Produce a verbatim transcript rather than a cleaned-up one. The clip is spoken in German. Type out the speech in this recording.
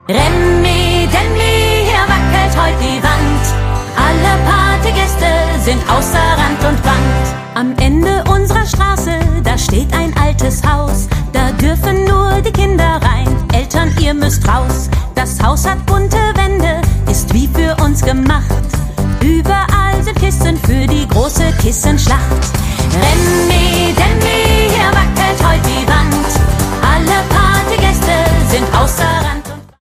Remi, Demi, hier wackelt heut die Wand. Alle Partygäste sind außer Rand und Band. Am Ende unserer Straße, da steht ein altes Haus. Da dürfen nur die Kinder rein. Eltern, ihr müsst raus. Das Haus hat bunte Wände, ist wie für uns gemacht. Überall sind Kissen für die große Kissenschlacht. Remi,